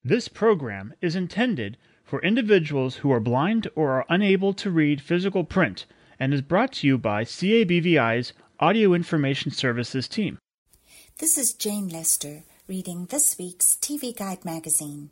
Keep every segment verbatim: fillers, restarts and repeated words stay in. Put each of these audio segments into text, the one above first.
This program is intended for individuals who are blind or are unable to read physical print and is brought to you by C A B V I's Audio Information Services team. This is Jane Lester reading this week's T V Guide magazine.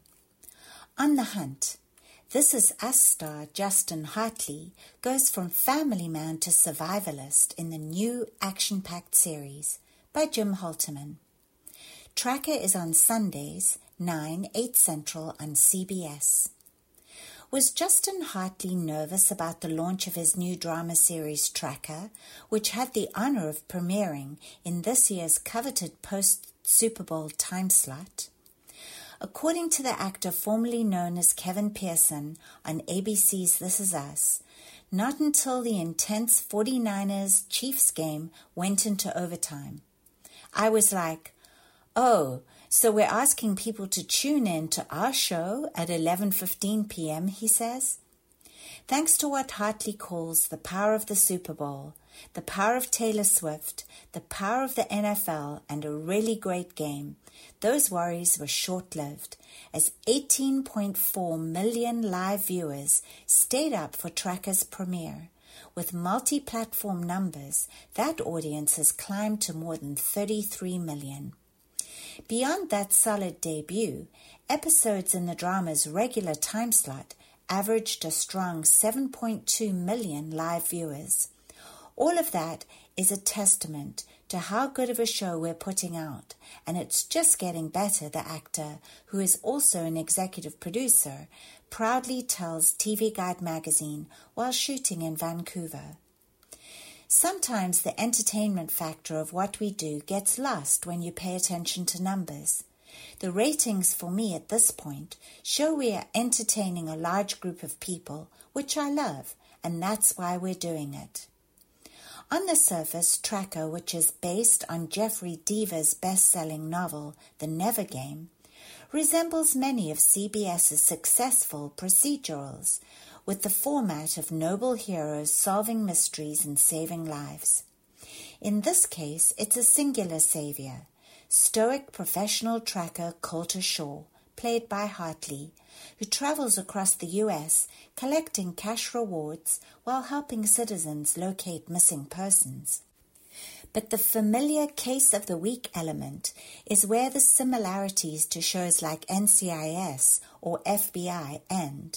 On the Hunt. This Is Us star Justin Hartley goes from family man to survivalist in the new action-packed series by Jim Halterman. Tracker is on Sundays, nine, eight Central on C B S. Was Justin Hartley nervous about the launch of his new drama series Tracker, which had the honor of premiering in this year's coveted post-Super Bowl time slot? According to the actor formerly known as Kevin Pearson on A B C's This Is Us, not until the intense 49ers-Chiefs game went into overtime. I was like, oh, so we're asking people to tune in to our show at eleven fifteen p.m., he says. Thanks to what Hartley calls the power of the Super Bowl, the power of Taylor Swift, the power of the N F L, and a really great game, those worries were short-lived, as eighteen point four million live viewers stayed up for Tracker's premiere. With multi-platform numbers, that audience has climbed to more than thirty-three million. Beyond that solid debut, episodes in the drama's regular time slot averaged a strong seven point two million live viewers. All of that is a testament to how good of a show we're putting out, and it's just getting better, the actor, who is also an executive producer, proudly tells T V Guide magazine while shooting in Vancouver. Sometimes the entertainment factor of what we do gets lost when you pay attention to numbers. The ratings for me at this point show we are entertaining a large group of people, which I love, and that's why we're doing it. On the surface, Tracker, which is based on Jeffrey Deaver's best-selling novel, The Never Game, resembles many of CBS's successful procedurals, with the format of noble heroes solving mysteries and saving lives. In this case, it's a singular savior, stoic professional tracker Colter Shaw, played by Hartley, who travels across the U S collecting cash rewards while helping citizens locate missing persons. But the familiar case of the week element is where the similarities to shows like N C I S or F B I end.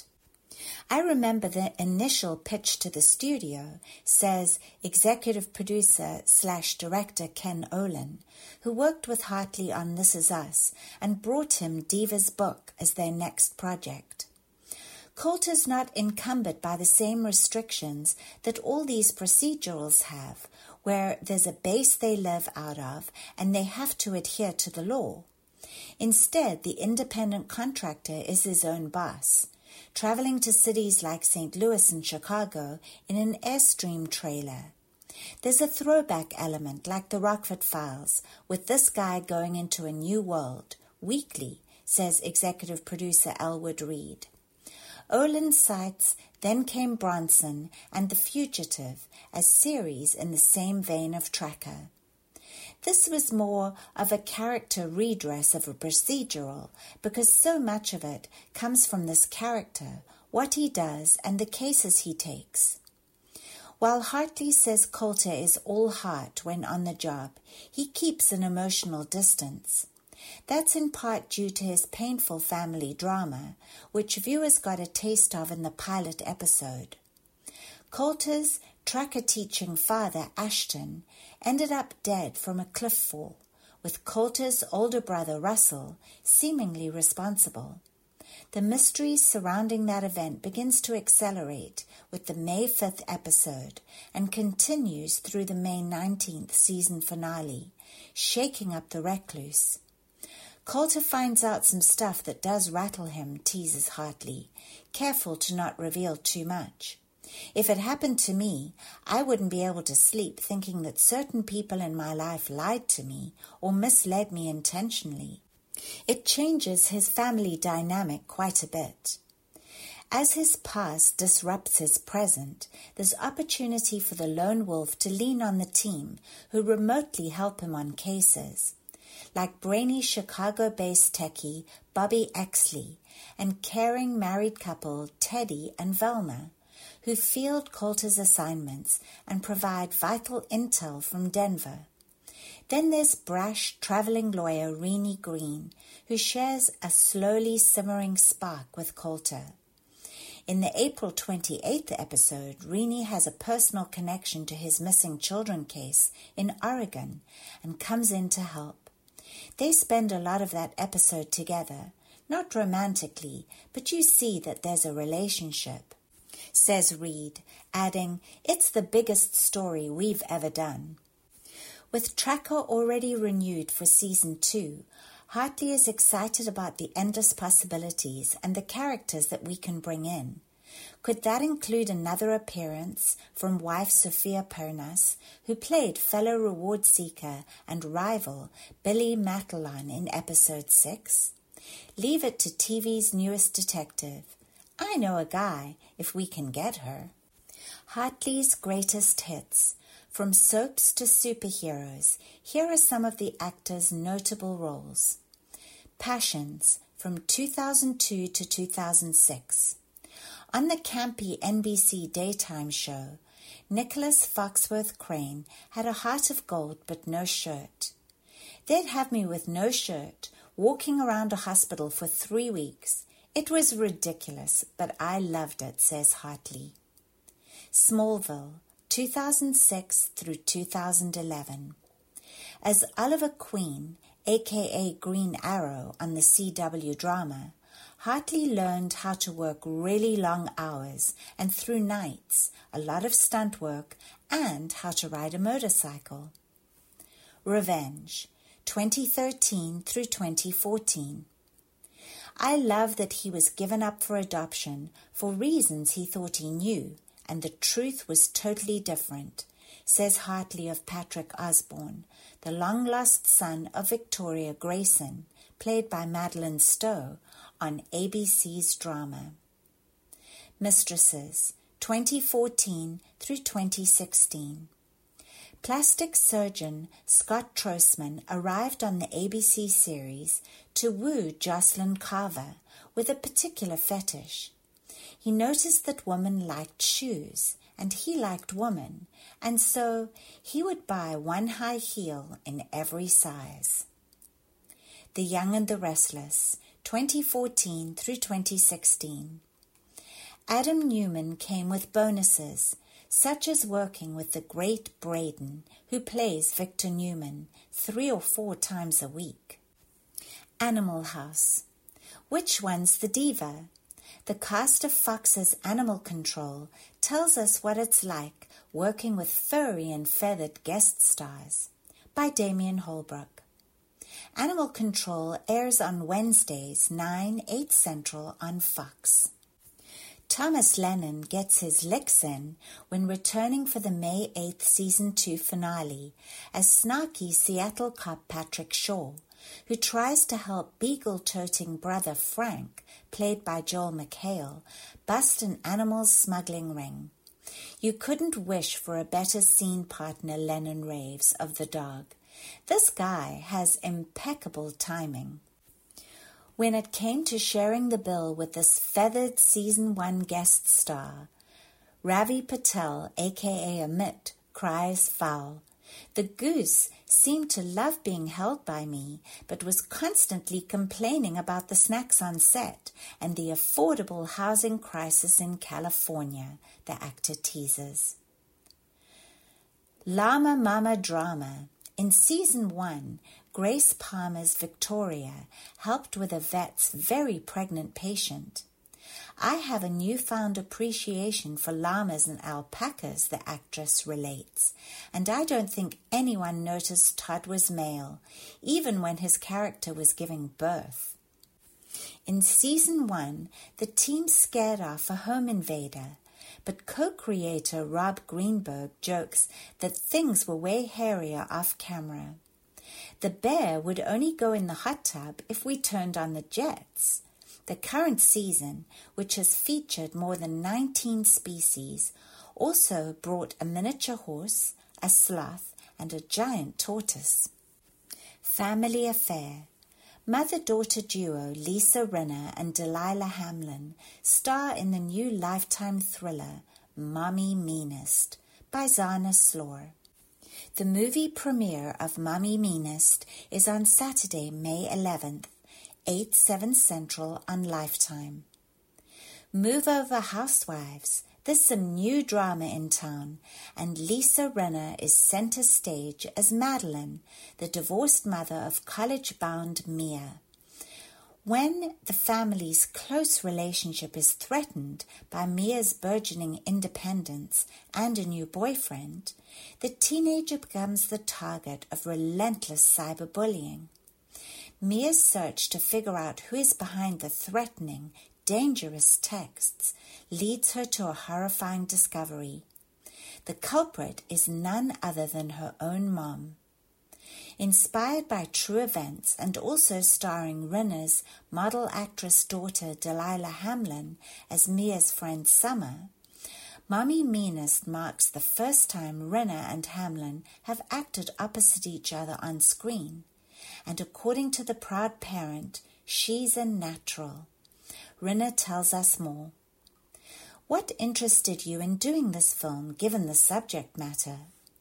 I remember the initial pitch to the studio, says executive producer slash director Ken Olin, who worked with Hartley on This Is Us and brought him Deaver's book as their next project. Colter's not encumbered by the same restrictions that all these procedurals have, where there's a base they live out of and they have to adhere to the law. Instead, the independent contractor is his own boss, traveling to cities like Saint Louis and Chicago in an Airstream trailer. There's a throwback element like the Rockford Files, with this guy going into a new world, weekly, says executive producer Elwood Reed. Olin cites Then Came Bronson and The Fugitive as series in the same vein of Tracker. This was more of a character redress of a procedural because so much of it comes from this character, what he does, and the cases he takes. While Hartley says Colter is all heart when on the job, he keeps an emotional distance. That's in part due to his painful family drama, which viewers got a taste of in the pilot episode. Colter's tracker-teaching father, Ashton, ended up dead from a cliff fall, with Colter's older brother, Russell, seemingly responsible. The mystery surrounding that event begins to accelerate with the May fifth episode and continues through the May nineteenth season finale, shaking up the recluse. Colter finds out some stuff that does rattle him, teases Hartley, careful to not reveal too much. If it happened to me, I wouldn't be able to sleep thinking that certain people in my life lied to me or misled me intentionally. It changes his family dynamic quite a bit. As his past disrupts his present, there's opportunity for the lone wolf to lean on the team who remotely help him on cases. like brainy Chicago-based techie Bobby Exley and caring married couple Teddy and Velma, who field Coulter's assignments and provide vital intel from Denver. Then there's brash traveling lawyer Renee Green, who shares a slowly simmering spark with Coulter. In the April twenty-eighth episode, Renee has a personal connection to his missing children case in Oregon and comes in to help. They spend a lot of that episode together, not romantically, but you see that there's a relationship, says Reed, adding, "It's the biggest story we've ever done." With Tracker already renewed for season two, Hartley is excited about the endless possibilities and the characters that we can bring in. Could that include another appearance from wife Sophia Pernas, who played fellow reward seeker and rival Billy Matalon in episode six? Leave it to T V's newest detective. I know a guy, if we can get her. Hartley's greatest hits. From soaps to superheroes, here are some of the actors' notable roles. Passions, from two thousand two to two thousand six. On the campy N B C daytime show, Nicholas Foxworth Crane had a heart of gold but no shirt. They'd have me with no shirt, walking around a hospital for three weeks. It was ridiculous, but I loved it, says Hartley. Smallville, two thousand six through two thousand eleven. As Oliver Queen, a k a. Green Arrow on the C W drama, Hartley learned how to work really long hours and through nights, a lot of stunt work, and how to ride a motorcycle. Revenge, twenty thirteen through twenty fourteen. I love that he was given up for adoption for reasons he thought he knew, and the truth was totally different, says Hartley of Patrick Osborne, the long-lost son of Victoria Grayson, played by Madeline Stowe, on A B C's drama. Mistresses, twenty fourteen through twenty sixteen. Plastic surgeon Scott Trostman arrived on the A B C series to woo Jocelyn Carver with a particular fetish. He noticed that women liked shoes, and he liked women, and so he would buy one high heel in every size. The Young and the Restless, twenty fourteen through twenty sixteen. Adam Newman came with bonuses, such as working with the great Braden, who plays Victor Newman, three or four times a week. Animal House. Which one's the diva? The cast of Fox's Animal Control tells us what it's like working with furry and feathered guest stars. By Damien Holbrook. Animal Control airs on Wednesdays, nine, eight Central on Fox. Thomas Lennon gets his licks in when returning for the May eighth Season two finale as snarky Seattle cop Patrick Shaw, who tries to help beagle-toting brother Frank, played by Joel McHale, bust an animal smuggling ring. You couldn't wish for a better scene partner, Lennon raves of the dog. This guy has impeccable timing. When it came to sharing the bill with this feathered Season one guest star, Ravi Patel, a k a. Amit, cries foul. The goose seemed to love being held by me, but was constantly complaining about the snacks on set and the affordable housing crisis in California, the actor teases. Llama Mama Drama. In Season one, Grace Palmer's Victoria helped with a vet's very pregnant patient. I have a newfound appreciation for llamas and alpacas, the actress relates, and I don't think anyone noticed Todd was male, even when his character was giving birth. In Season one, the team scared off a home invader, but co-creator Rob Greenberg jokes that things were way hairier off-camera. The bear would only go in the hot tub if we turned on the jets. The current season, which has featured more than nineteen species, also brought a miniature horse, a sloth, and a giant tortoise. Family Affair. Mother-daughter duo Lisa Rinna and Delilah Hamlin star in the new Lifetime thriller Mommy Meanest by Zana Slor. The movie premiere of Mommy Meanest is on Saturday, May eleventh, eight, seven Central on Lifetime. Move Over Housewives. There's some new drama in town, and Lisa Rinna is center stage as Madeline, the divorced mother of college-bound Mia. When the family's close relationship is threatened by Mia's burgeoning independence and a new boyfriend, the teenager becomes the target of relentless cyberbullying. Mia's search to figure out who is behind the threatening, dangerous texts leads her to a horrifying discovery. The culprit is none other than her own mom. Inspired by true events and also starring Rinna's model actress daughter Delilah Hamlin as Mia's friend Summer, Mommy Meanest marks the first time Rinna and Hamlin have acted opposite each other on screen, and according to the proud parent, she's a natural. Rinna tells us more. What interested you in doing this film, given the subject matter?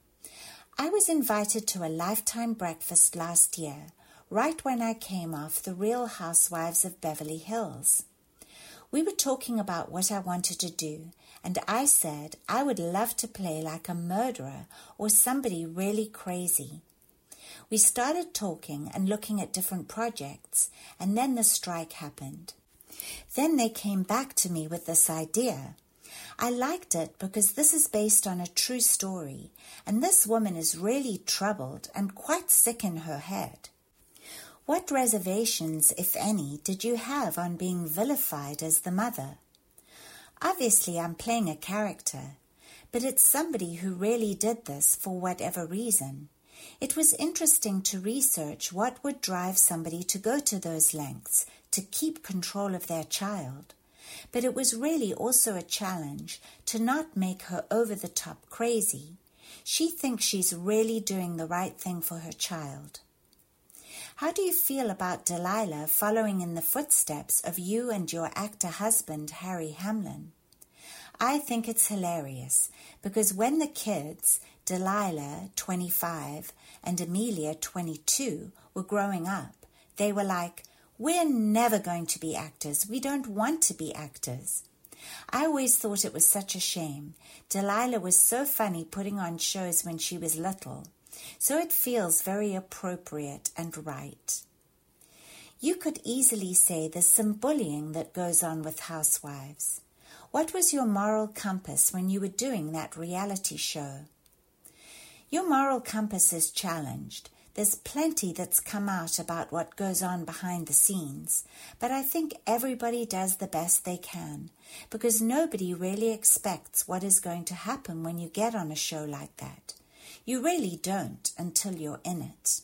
I was invited to a Lifetime breakfast last year, right when I came off The Real Housewives of Beverly Hills. We were talking about what I wanted to do, and I said I would love to play like a murderer or somebody really crazy. We started talking and looking at different projects, and then the strike happened. Then they came back to me with this idea. I liked it because this is based on a true story, and this woman is really troubled and quite sick in her head. What reservations, if any, did you have on being vilified as the mother? Obviously, I'm playing a character, but it's somebody who really did this for whatever reason. It was interesting to research what would drive somebody to go to those lengths to keep control of their child. But it was really also a challenge to not make her over-the-top crazy. She thinks she's really doing the right thing for her child. How do you feel about Delilah following in the footsteps of you and your actor husband, Harry Hamlin? I think it's hilarious because when the kids, Delilah, twenty-five, and Amelia, twenty-two, were growing up, they were like, "We're never going to be actors. We don't want to be actors." I always thought it was such a shame. Delilah was so funny putting on shows when she was little, so it feels very appropriate and right. You could easily say there's some bullying that goes on with housewives. What was your moral compass when you were doing that reality show? Your moral compass is challenged. There's plenty that's come out about what goes on behind the scenes, but I think everybody does the best they can, because nobody really expects what is going to happen when you get on a show like that. You really don't until you're in it.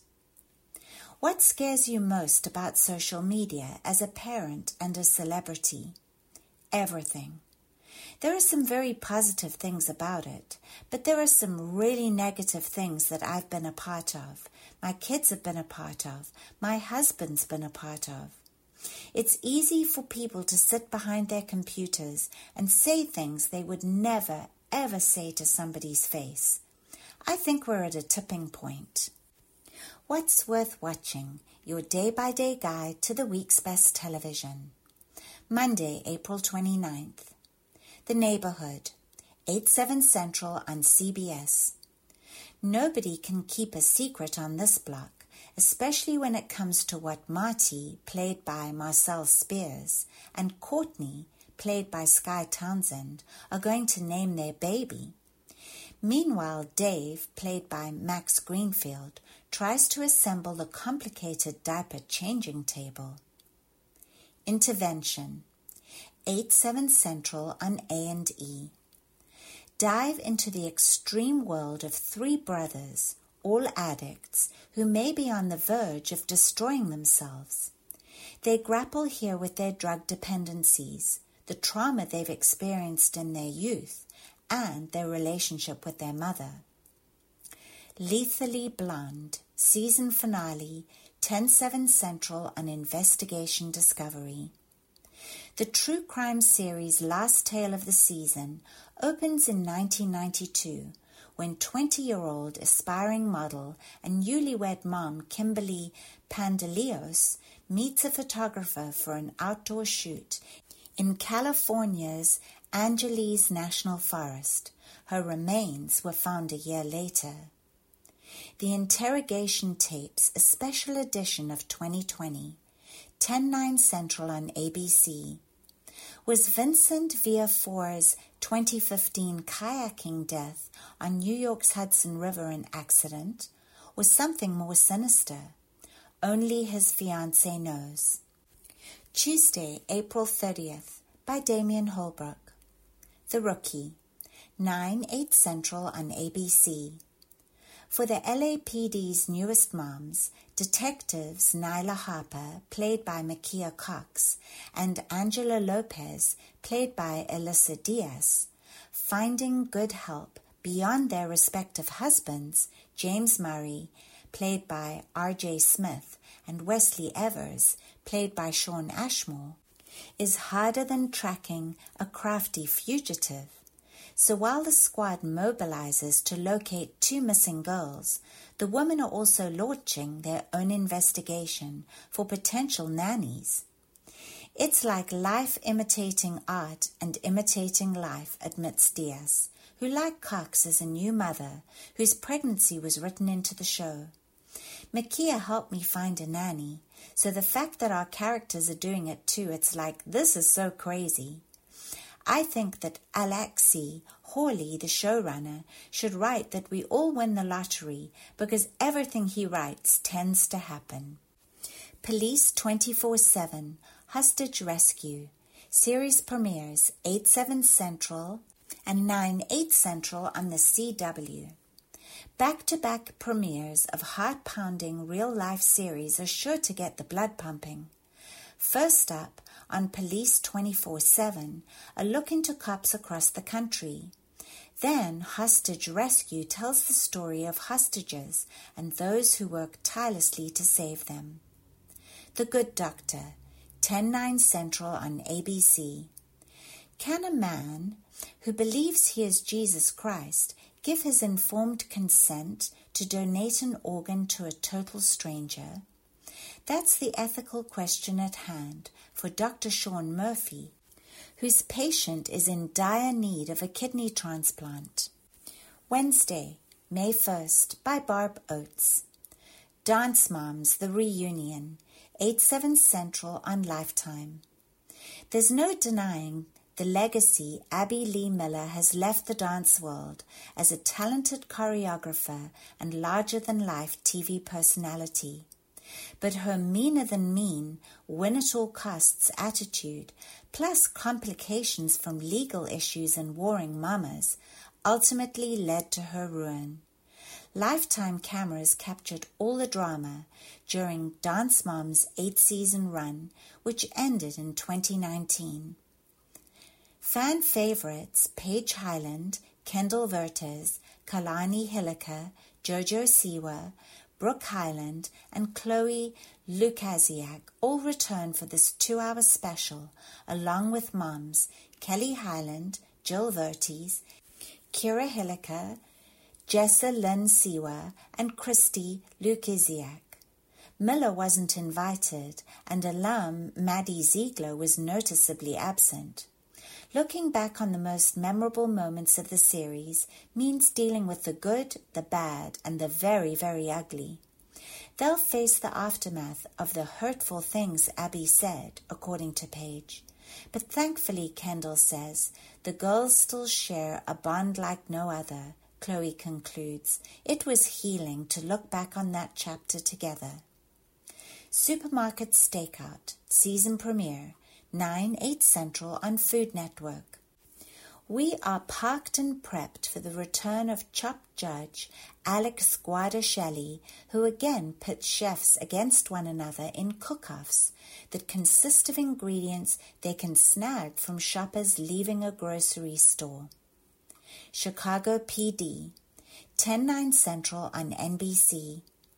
What scares you most about social media as a parent and a celebrity? Everything. There are some very positive things about it, but there are some really negative things that I've been a part of, my kids have been a part of, my husband's been a part of. It's easy for people to sit behind their computers and say things they would never, ever say to somebody's face. I think we're at a tipping point. What's worth watching? Your day-by-day guide to the week's best television. Monday, April twenty-ninth. The Neighborhood, eight, seven Central on C B S. Nobody can keep a secret on this block, especially when it comes to what Marty, played by Marcel Spears, and Courtney, played by Sky Townsend, are going to name their baby. Meanwhile, Dave, played by Max Greenfield, tries to assemble the complicated diaper changing table. Intervention, eight, seven Central on A and E. Dive into the extreme world of three brothers, all addicts, who may be on the verge of destroying themselves. They grapple here with their drug dependencies, the trauma they've experienced in their youth, and their relationship with their mother. Lethally Blonde, season finale, ten seven Central on Investigation Discovery. The true crime series' last tale of the season opens in nineteen ninety-two when twenty-year-old aspiring model and newlywed mom Kimberly Pandelios meets a photographer for an outdoor shoot in California's Angeles National Forest. Her remains were found a year later. The Interrogation Tapes, a special edition of twenty twenty, ten nine Central on A B C. Was Vincent Villafour's twenty fifteen kayaking death on New York's Hudson River an accident, or something more sinister? Only his fiancée knows. Tuesday, April thirtieth, by Damian Holbrook. The Rookie, nine eight Central on A B C. For the L A P D's newest moms, detectives Nyla Harper, played by Makia Cox, and Angela Lopez, played by Alyssa Diaz, finding good help beyond their respective husbands, James Murray, played by R J Smith, and Wesley Evers, played by Shawn Ashmore, is harder than tracking a crafty fugitive. So while the squad mobilizes to locate two missing girls, the women are also launching their own investigation for potential nannies. It's like life imitating art and imitating life, admits Diaz, who, like Cox, is a new mother whose pregnancy was written into the show. Makia helped me find a nanny, so the fact that our characters are doing it too, it's like, this is so crazy. I think that Alexi Hawley, the showrunner, should write that we all win the lottery because everything he writes tends to happen. Police twenty-four seven, Hostage Rescue. Series premieres eight seven Central and nine eight Central on the C W. Back-to-back premieres of heart-pounding real-life series are sure to get the blood pumping. First up, on Police twenty-four seven, a look into cops across the country. Then, Hostage Rescue tells the story of hostages and those who work tirelessly to save them. The Good Doctor, ten nine Central on A B C. Can a man who believes he is Jesus Christ give his informed consent to donate an organ to a total stranger? That's the ethical question at hand for Doctor Sean Murphy, whose patient is in dire need of a kidney transplant. Wednesday, May first, by Barb Oates. Dance Moms, The Reunion, eight seven Central on Lifetime. There's no denying the legacy Abby Lee Miller has left the dance world as a talented choreographer and larger-than-life T V personality. But her meaner-than-mean, win-at-all-costs attitude, plus complications from legal issues and warring mamas, ultimately led to her ruin. Lifetime cameras captured all the drama during Dance Mom's eight-season run, which ended in twenty nineteen. Fan favorites Paige Hyland, Kendall Vertes, Kalani Hilliker, Jojo Siwa, Brooke Hyland, and Chloe Lukasiak all return for this two-hour special, along with moms Kelly Hyland, Jill Vertes, Kira Hilliker, Jessa Lynn Siwa, and Christy Lukasiak. Miller wasn't invited, and alum Maddie Ziegler was noticeably absent. Looking back on the most memorable moments of the series means dealing with the good, the bad, and the very, very ugly. They'll face the aftermath of the hurtful things Abby said, according to Paige. But thankfully, Kendall says, the girls still share a bond like no other. Chloe concludes, it was healing to look back on that chapter together. Supermarket Stakeout, season premiere, nine eight Central on Food Network. We are parked and prepped for the return of Chop Judge Alex Guardaschelli, who again pits chefs against one another in cook-offs that consist of ingredients they can snag from shoppers leaving a grocery store. Chicago P D, ten nine Central on N B C.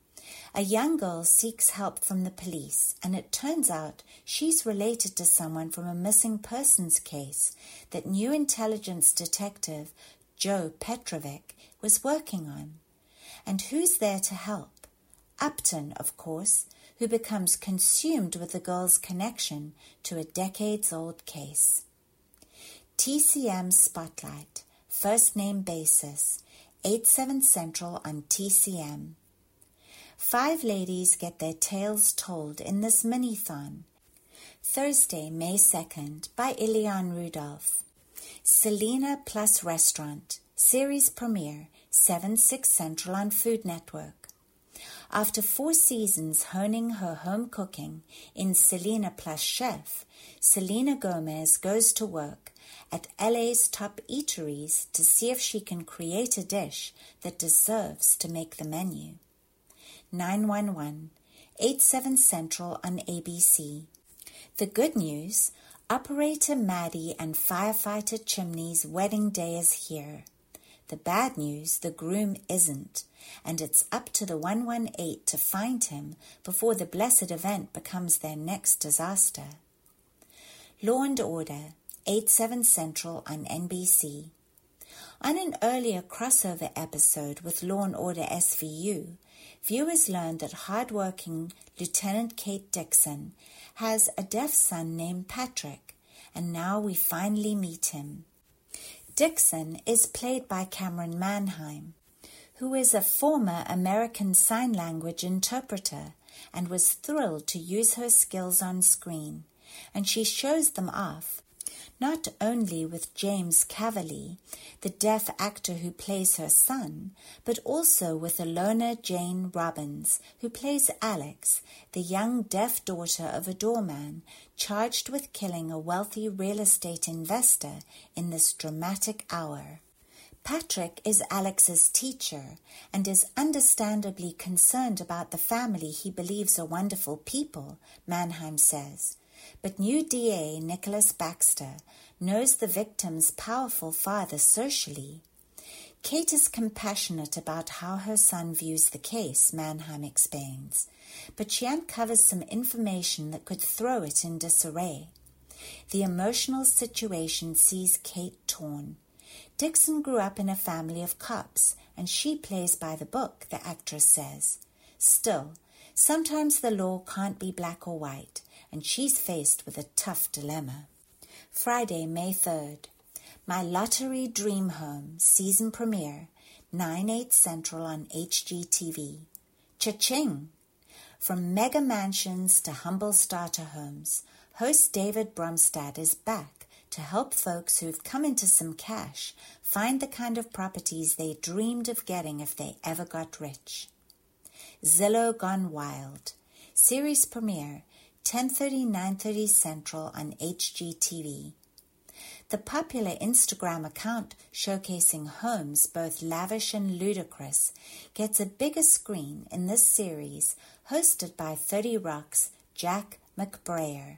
A young girl seeks help from the police, and it turns out she's related to someone from a missing persons case that new intelligence detective Joe Petrovic was working on. And who's there to help? Upton, of course, who becomes consumed with the girl's connection to a decades-old case. T C M Spotlight, first name basis, eight seven Central on T C M. Five ladies get their tales told in this mini-thon. Thursday, May second, by Ilian Rudolph. Selena Plus Restaurant, series premiere, seven six Central on Food Network. After four seasons honing her home cooking in Selena Plus Chef, Selena Gomez goes to work at L A's top eateries to see if she can create a dish that deserves to make the menu. nine one one, eight seven Central on A B C. The good news, Operator Maddie and Firefighter Chimney's wedding day is here. The bad news, the groom isn't, and it's up to the one one eight to find him before the blessed event becomes their next disaster. Law and Order, eight seven Central on N B C. On an earlier crossover episode with Law and Order S V U, viewers learned that hard-working Lieutenant Kate Dixon has a deaf son named Patrick, and now we finally meet him. Dixon is played by Cameron Manheim, who is a former American Sign Language interpreter and was thrilled to use her skills on screen, and she shows them off, not only with James Cavalier, the deaf actor who plays her son, but also with Alona Jane Robbins, who plays Alex, the young deaf daughter of a doorman charged with killing a wealthy real estate investor in this dramatic hour. Patrick is Alex's teacher and is understandably concerned about the family he believes are wonderful people, Manheim says. But new D A Nicholas Baxter knows the victim's powerful father socially. Kate is compassionate about how her son views the case, Manheim explains, but she uncovers some information that could throw it in disarray. The emotional situation sees Kate torn. Dixon grew up in a family of cops, and she plays by the book, the actress says. Still, sometimes the law can't be black or white, and she's faced with a tough dilemma. Friday, May third. My Lottery Dream Home, season premiere, nine eight Central on H G T V. Cha-ching! From mega mansions to humble starter homes, host David Bromstad is back to help folks who've come into some cash find the kind of properties they dreamed of getting if they ever got rich. Zillow Gone Wild, series premiere, ten thirty, nine thirty Central on H G T V. The popular Instagram account showcasing homes both lavish and ludicrous gets a bigger screen in this series hosted by thirty Rock's Jack McBrayer.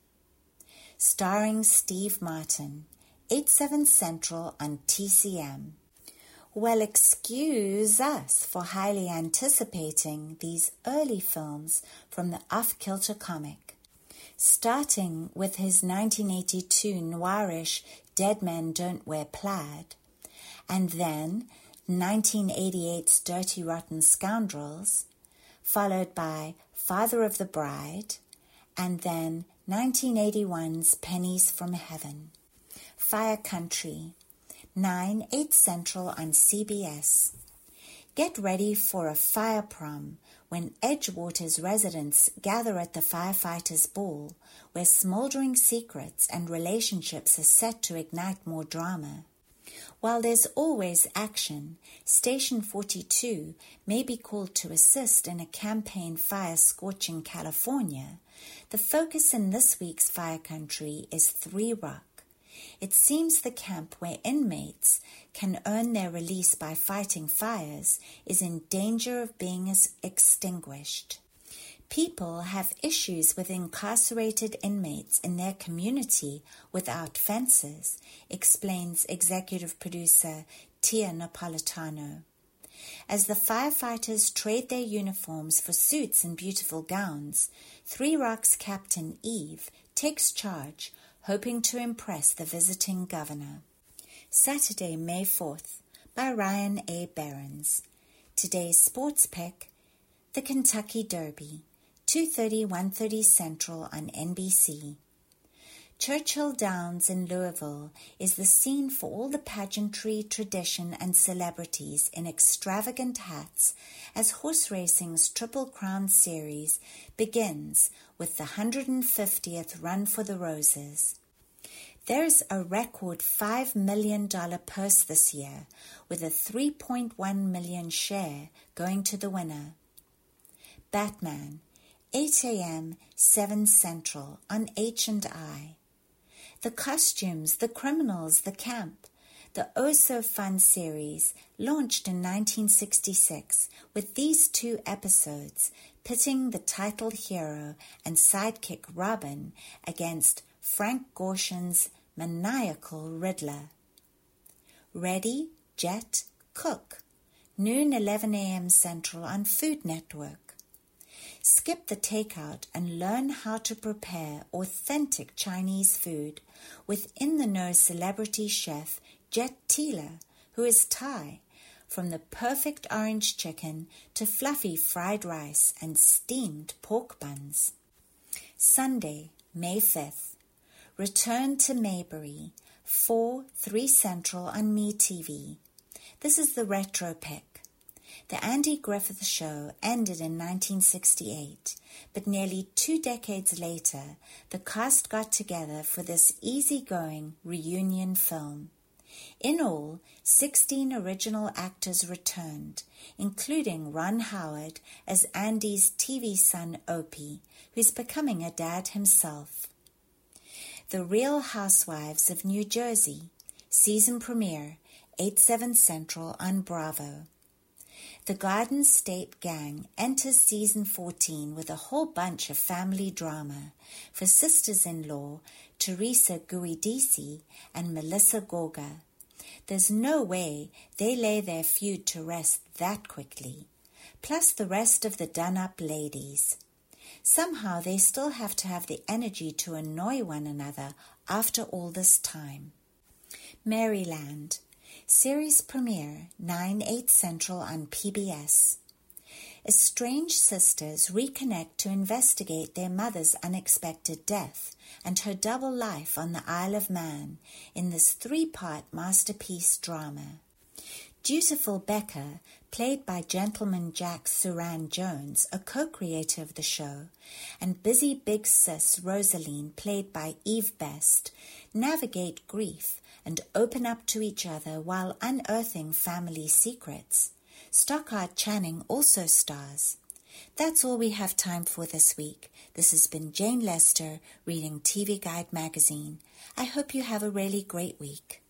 Starring Steve Martin, eight seven Central on T C M. Well, excuse us for highly anticipating these early films from the Off-Kilter comic. Starting with his nineteen eighty-two noirish Dead Men Don't Wear Plaid, and then nineteen eighty-eight's Dirty Rotten Scoundrels, followed by Father of the Bride, and then nineteen eighty-one's Pennies from Heaven. Fire Country, nine eight Central on C B S. Get ready for a fire prom when Edgewater's residents gather at the firefighters' ball, where smoldering secrets and relationships are set to ignite more drama. While there's always action, Station forty-two may be called to assist in a campaign fire scorching California. The focus in this week's Fire Country is Three Rock. It seems the camp where inmates can earn their release by fighting fires is in danger of being extinguished. People have issues with incarcerated inmates in their community without fences, explains executive producer Tia Napolitano. As the firefighters trade their uniforms for suits and beautiful gowns, Three Rocks Captain Eve takes charge, hoping to impress the visiting governor. Saturday, May fourth, by Ryan A. Behrens. Today's sports pick, the Kentucky Derby, two thirty, one thirty Central on N B C. Churchill Downs in Louisville is the scene for all the pageantry, tradition, and celebrities in extravagant hats as horse racing's Triple Crown series begins with the one hundred fiftieth Run for the Roses. There's a record five million dollars purse this year, with a three point one million dollars share going to the winner. Batman, eight a.m., seven Central on H and I. The costumes, the criminals, the camp. The oh-so-fun series launched in nineteen sixty-six with these two episodes pitting the title hero and sidekick Robin against Frank Gorshin's maniacal Riddler. Ready, Jet, Cook. Noon, eleven a.m. Central on Food Network. Skip the takeout and learn how to prepare authentic Chinese food with in-the-know celebrity chef Jet Tila, who is Thai, from the perfect orange chicken to fluffy fried rice and steamed pork buns. Sunday, May fifth. Return to Mayberry, four, three Central on MeTV. This is the retro pick. The Andy Griffith Show ended in nineteen sixty-eight, but nearly two decades later, the cast got together for this easygoing reunion film. In all, sixteen original actors returned, including Ron Howard as Andy's T V son Opie, who's becoming a dad himself. The Real Housewives of New Jersey, season premiere, eight, seven Central on Bravo. The Garden State Gang enters season fourteen with a whole bunch of family drama for sisters-in-law Teresa Guidisi and Melissa Gorga. There's no way they lay their feud to rest that quickly, plus the rest of the done-up ladies. Somehow they still have to have the energy to annoy one another after all this time. Maryland. Series premiere, nine, eight Central on P B S. Estranged sisters reconnect to investigate their mother's unexpected death and her double life on the Isle of Man in this three-part masterpiece drama. Dutiful Becca, played by Gentleman Jack Suran Jones, a co-creator of the show, and busy big sis Rosaline, played by Eve Best, navigate grief and open up to each other while unearthing family secrets. Stockard Channing also stars. That's all we have time for this week. This has been Jane Lester reading T V Guide magazine. I hope you have a really great week.